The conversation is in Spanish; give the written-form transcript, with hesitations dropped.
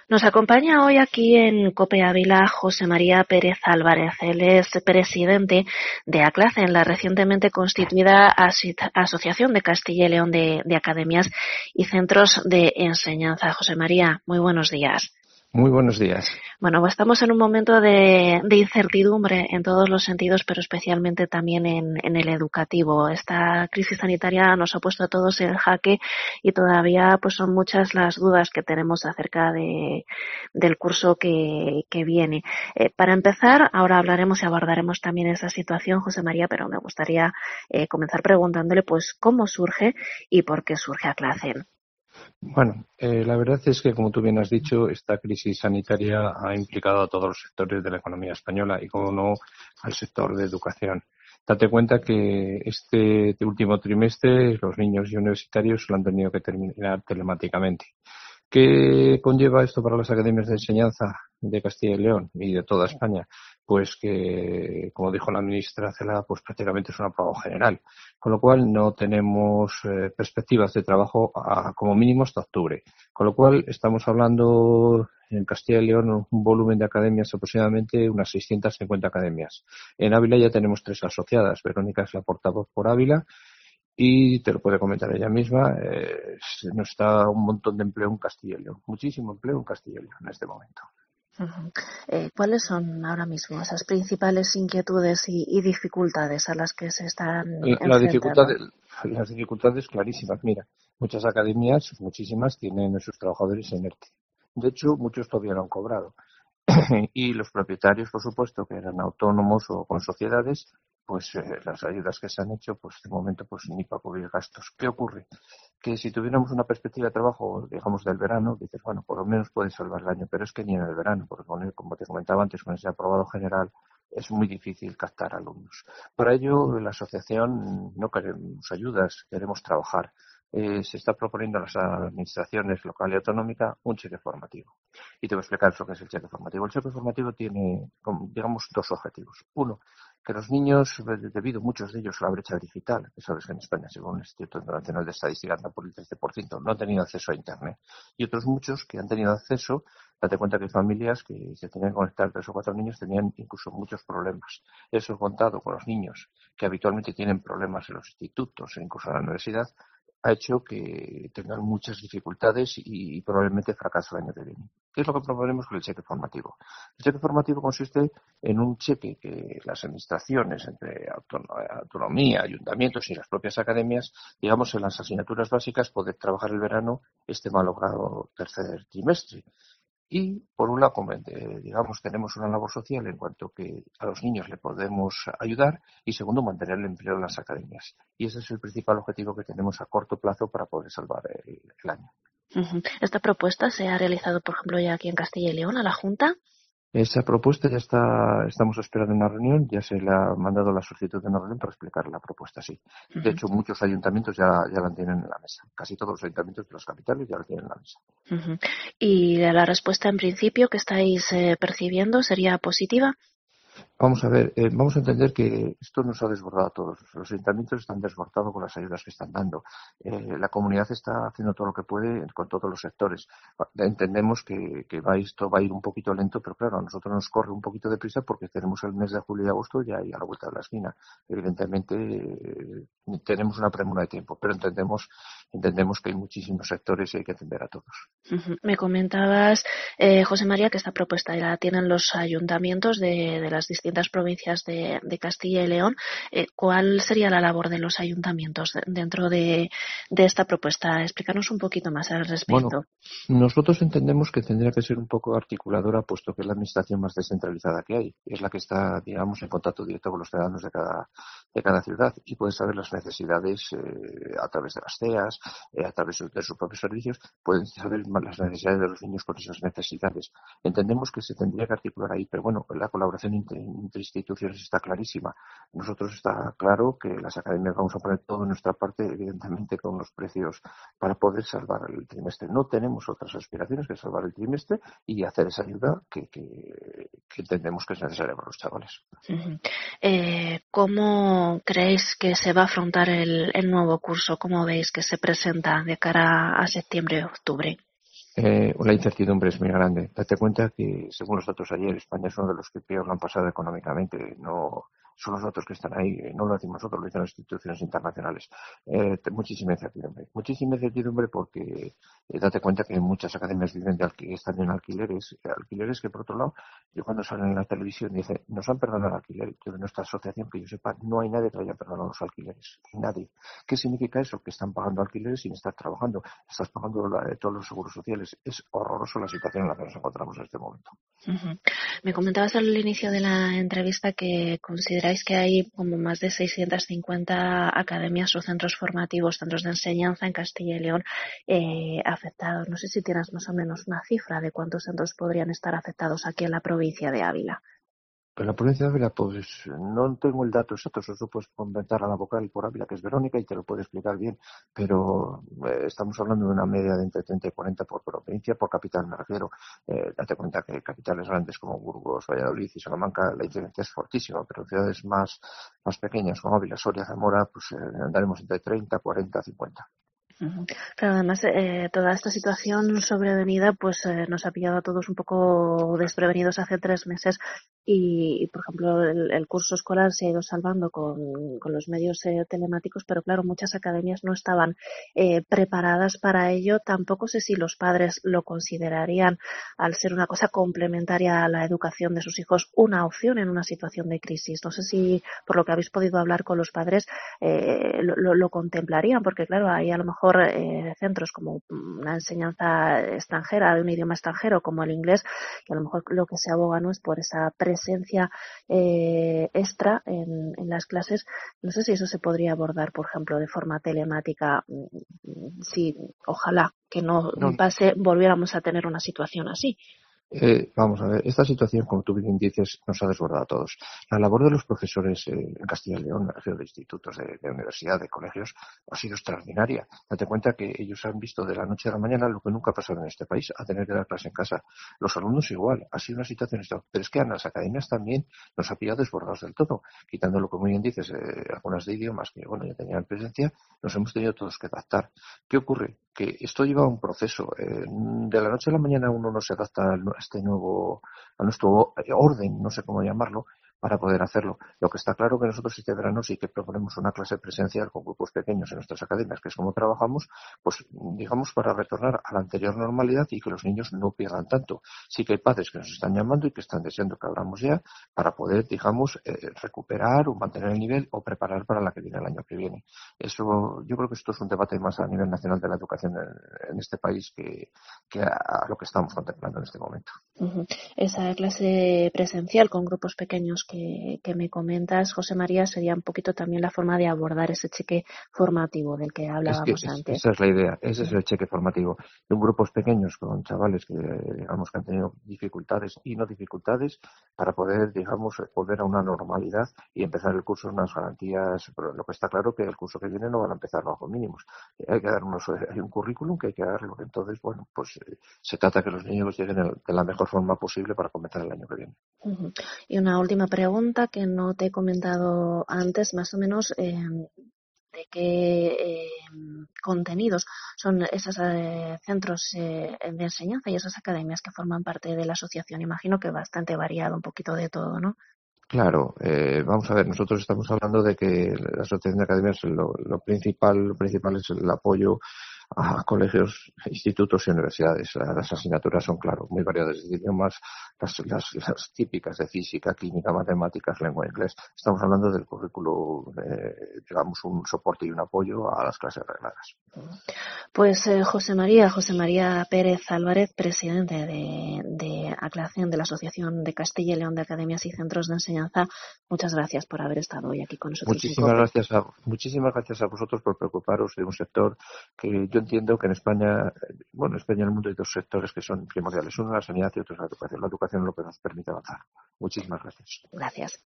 Nos acompaña hoy aquí en COPE Ávila José María Pérez Álvarez. Él es presidente de ACLACEN, la recientemente constituida Asociación de Castilla y León de Academias y Centros de Enseñanza. José María, muy buenos días. Muy buenos días. Bueno, estamos en un momento de incertidumbre en todos los sentidos, pero especialmente también en el educativo. Esta crisis sanitaria nos ha puesto a todos en jaque y todavía pues son muchas las dudas que tenemos acerca del curso que viene. Para empezar, ahora hablaremos y abordaremos también esa situación, José María, pero me gustaría comenzar preguntándole pues cómo surge y por qué surge ACLACEN. Bueno, la verdad es que, como tú bien has dicho, esta crisis sanitaria ha implicado a todos los sectores de la economía española y, como no, al sector de educación. Date cuenta que este último trimestre los niños y universitarios lo han tenido que terminar telemáticamente. ¿Qué conlleva esto para las academias de enseñanza de Castilla y León y de toda España? Pues que, como dijo la ministra Celaá, pues prácticamente es un aprobado general, con lo cual no tenemos perspectivas de trabajo como mínimo hasta octubre. Con lo cual estamos hablando en Castilla y León un volumen de academias aproximadamente unas 650 academias. En Ávila ya tenemos 3 asociadas. Verónica es la portavoz por Ávila. Y te lo puede comentar ella misma, nos está un montón de empleo en Castilla y León, muchísimo empleo en Castilla y León en este momento. Uh-huh. ¿Cuáles son ahora mismo esas principales inquietudes y dificultades a las que se están La enfrentando? las dificultades clarísimas. Mira, muchas academias, muchísimas, tienen a sus trabajadores en ERTE. De hecho, muchos todavía no han cobrado. Y los propietarios, por supuesto, que eran autónomos o con sociedades, pues las ayudas que se han hecho, pues de momento, pues ni para cubrir gastos. ¿Qué ocurre? Que si tuviéramos una perspectiva de trabajo, digamos, del verano, dices, bueno, por lo menos puede salvar el año, pero es que ni en el verano, porque como te comentaba antes, con ese aprobado general, es muy difícil captar alumnos. Para ello, la asociación no queremos ayudas, queremos trabajar. Se está proponiendo a las administraciones local y autonómica un cheque formativo. Y te voy a explicar lo que es el cheque formativo. El cheque formativo tiene, digamos, 2 objetivos. Uno, que los niños, debido muchos de ellos a la brecha digital, que sabes que en España, según el Instituto Internacional de Estadística, anda por el 13%, no han tenido acceso a Internet. Y otros muchos que han tenido acceso, date cuenta que hay familias que se tenían que conectar 3 o 4 niños, tenían incluso muchos problemas. Eso contado con los niños que habitualmente tienen problemas en los institutos e incluso en la universidad, ha hecho que tengan muchas dificultades y probablemente fracaso el año que viene. ¿Qué es lo que proponemos con el cheque formativo? El cheque formativo consiste en un cheque que las administraciones, entre autonomía, ayuntamientos y las propias academias, digamos, en las asignaturas básicas, poder trabajar el verano este malogrado tercer trimestre. Y, por un lado, digamos, tenemos una labor social en cuanto que a los niños le podemos ayudar y, segundo, mantener el empleo en las academias. Y ese es el principal objetivo que tenemos a corto plazo para poder salvar el año. Uh-huh. ¿Esta propuesta se ha realizado, por ejemplo, ya aquí en Castilla y León, a la Junta? Esa propuesta estamos esperando una reunión, ya se le ha mandado la solicitud de una reunión para explicar la propuesta, sí. De Uh-huh. hecho, muchos ayuntamientos ya la tienen en la mesa. Casi todos los ayuntamientos de las capitales ya la tienen en la mesa. Uh-huh. ¿Y la respuesta en principio que estáis percibiendo sería positiva? Vamos a ver, vamos a entender que esto nos ha desbordado a todos. Los ayuntamientos están desbordados con las ayudas que están dando. La comunidad está haciendo todo lo que puede con todos los sectores. Entendemos que esto va a ir un poquito lento, pero claro, a nosotros nos corre un poquito de prisa porque tenemos el mes de julio y agosto ya ahí a la vuelta de la esquina. Evidentemente, tenemos una premura de tiempo, pero entendemos que hay muchísimos sectores y hay que atender a todos. Uh-huh. Me comentabas, José María, que esta propuesta la tienen los ayuntamientos de las distintas provincias de Castilla y León. ¿Cuál sería la labor de los ayuntamientos dentro de esta propuesta? Explícanos un poquito más al Bueno, respecto. nosotros entendemos que tendría que ser un poco articuladora, puesto que es la administración más descentralizada que hay. Es la que está, digamos, en contacto directo con los ciudadanos de cada ciudad y puede saber las necesidades a través de las CEAs, a través de sus propios servicios, pueden saber más las necesidades de los niños con esas necesidades. Entendemos que se tendría que articular ahí, pero bueno, la colaboración entre instituciones está clarísima. Nosotros está claro que las academias vamos a poner todo de nuestra parte, evidentemente, con los precios para poder salvar el trimestre. No tenemos otras aspiraciones que salvar el trimestre y hacer esa ayuda que entendemos que es necesaria para los chavales. Uh-huh. ¿Cómo creéis que se va a afrontar el nuevo curso? ¿Cómo veis que se presenta de cara a septiembre-octubre? La incertidumbre es muy grande. Date cuenta que, según los datos ayer, España es uno de los que peor lo han pasado económicamente. No son los datos que están ahí, no lo decimos nosotros, lo dicen las instituciones internacionales. Muchísima incertidumbre. Muchísima incertidumbre porque date cuenta que muchas academias viven de están en alquileres. Alquileres que, por otro lado, yo cuando salen en la televisión dice, nos han perdonado el alquiler. Yo de nuestra asociación, que yo sepa, no hay nadie que haya perdonado los alquileres. Nadie. ¿Qué significa eso? Que están pagando alquileres sin estar trabajando. Estás pagando todos los seguros sociales. Es horroroso la situación en la que nos encontramos en este momento. Uh-huh. Me comentabas al inicio de la entrevista que consideráis que hay como más de 650 academias o centros formativos, centros de enseñanza en Castilla y León afectados. No sé si tienes más o menos una cifra de cuántos centros podrían estar afectados aquí en la provincia de Ávila. En la provincia de Ávila, pues no tengo el dato exacto, eso puedes comentar a la vocal por Ávila, que es Verónica, y te lo puede explicar bien, pero estamos hablando de una media de entre 30 y 40 por provincia, por capital me refiero. Date cuenta que capitales grandes como Burgos, Valladolid y Salamanca, la incidencia es fortísima, pero ciudades más pequeñas como Ávila, Soria, Zamora, pues andaremos entre 30, 40, 50. Claro, además toda esta situación sobrevenida pues nos ha pillado a todos un poco desprevenidos hace 3 meses y por ejemplo el curso escolar se ha ido salvando con los medios telemáticos, pero claro, muchas academias no estaban preparadas para ello. Tampoco sé si los padres lo considerarían, al ser una cosa complementaria a la educación de sus hijos, una opción en una situación de crisis. No sé si por lo que habéis podido hablar con los padres lo contemplarían, porque claro, hay a lo mejor centros como una enseñanza extranjera de un idioma extranjero como el inglés, que a lo mejor lo que se aboga no es por esa presencia extra en las clases. No sé si eso se podría abordar, por ejemplo, de forma telemática. Sí, ojalá que no No, volviéramos a tener una situación así. Vamos a ver, esta situación, como tú bien dices, nos ha desbordado a todos. La labor de los profesores en Castilla y León, me refiero de institutos, de universidad, de colegios, ha sido extraordinaria. Date cuenta que ellos han visto de la noche a la mañana lo que nunca ha pasado en este país, a tener que dar clase en casa. Los alumnos igual, ha sido una situación extraordinaria. Pero es que a las academias también nos ha pillado desbordados del todo, quitando lo que muy bien dices, algunas de idiomas que, bueno, ya tenían presencia, nos hemos tenido todos que adaptar. ¿Qué ocurre? Que esto lleva un proceso. De la noche a la mañana uno no se adapta a nuestro orden, no sé cómo llamarlo, para poder hacerlo. Lo que está claro que nosotros este verano sí que proponemos una clase presencial con grupos pequeños en nuestras academias, que es como trabajamos, pues digamos para retornar a la anterior normalidad y que los niños no pierdan tanto. Sí que hay padres que nos están llamando y que están deseando que abramos ya para poder, digamos, recuperar o mantener el nivel o preparar para la que viene el año que viene. Eso, yo creo que esto es un debate más a nivel nacional de la educación en este país que a lo que estamos contemplando en este momento. Uh-huh. Esa clase presencial con grupos pequeños que me comentas, José María, sería un poquito también la forma de abordar ese cheque formativo del que Es que hablábamos antes. esa es la idea, ese es el cheque formativo. De un grupos pequeños con chavales que, digamos, que han tenido dificultades y no dificultades para poder, digamos, volver a una normalidad y empezar el curso en unas garantías. Pero lo que está claro que el curso que viene no van a empezar bajo mínimos. Hay que dar hay un currículum que hay que darlo. Entonces, bueno, pues se trata de que los niños lleguen de la mejor forma posible para comenzar el año que viene. Uh-huh. Y una última pregunta que no te he comentado antes, más o menos, de qué contenidos son esos centros de enseñanza y esas academias que forman parte de la asociación. Imagino que bastante variado, un poquito de todo, ¿no? Claro, vamos a ver, nosotros estamos hablando de que la asociación de academias lo principal es el apoyo a colegios, institutos y universidades. Las asignaturas son, claro, muy variadas de idiomas, las típicas de física, química, matemáticas, lengua inglés. Estamos hablando del currículo, digamos, un soporte y un apoyo a las clases regladas. Pues José María Pérez Álvarez, presidente de ACLACEN, de la Asociación de Castilla y León de Academias y Centros de Enseñanza, muchas gracias por haber estado hoy aquí con nosotros en COPE. Muchísimas gracias a vosotros por preocuparos de un sector que yo entiendo que en España, bueno, en España y en el mundo hay dos sectores que son primordiales. Uno la sanidad y otro es la educación. La educación es lo que nos permite avanzar. Muchísimas gracias. Gracias.